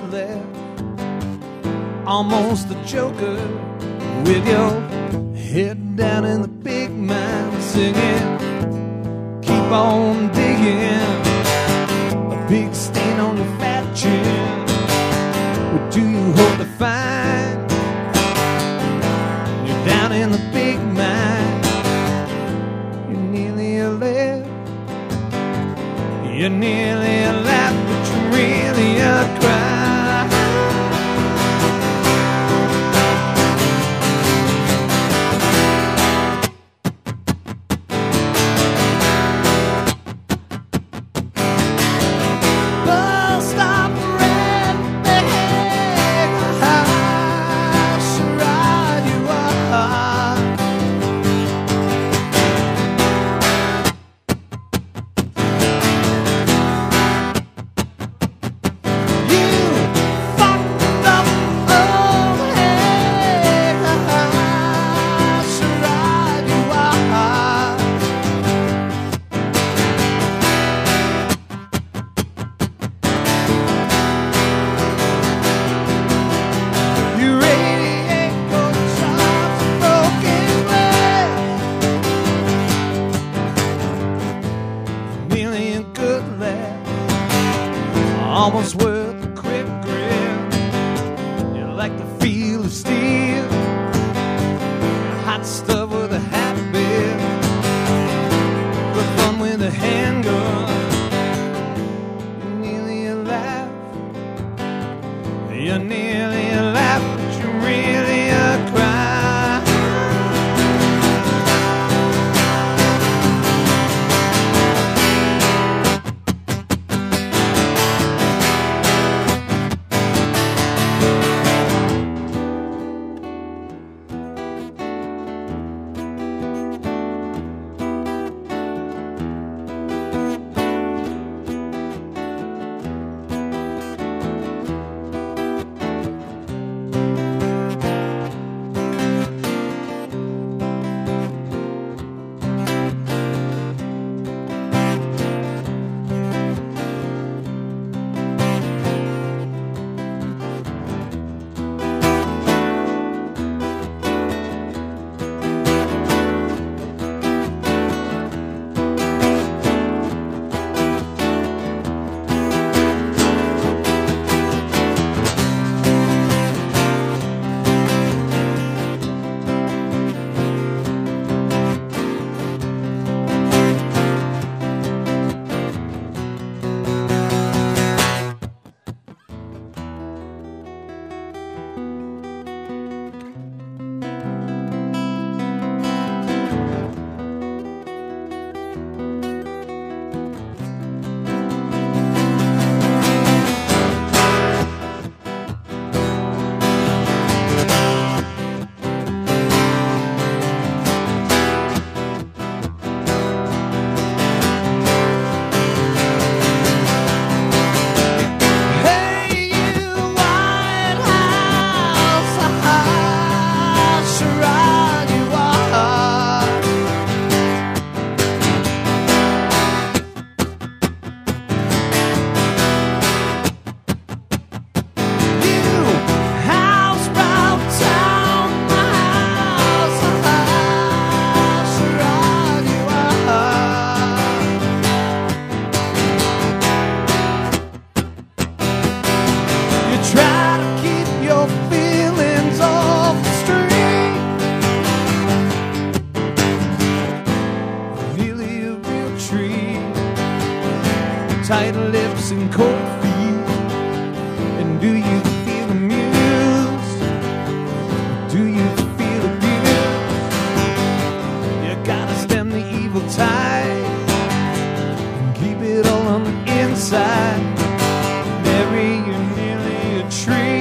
left, almost a joker, with your head down in the big mine, singing, keep on digging, a big stain on your fat chin. What do you hope to find? You're down in the big mine. You're nearly alive. You're nearly alive, but you're really a cry. Almost worth a quick grin. You like the feel of steel, hot stuff with a habit, good fun with a handgun. You're nearly alive. You're nearly alive, but you're really a cry. Tight lips and cold feet. And do you feel amused? Do you feel abused? You gotta stem the evil tide and keep it all on the inside. Mary, you're nearly a tree.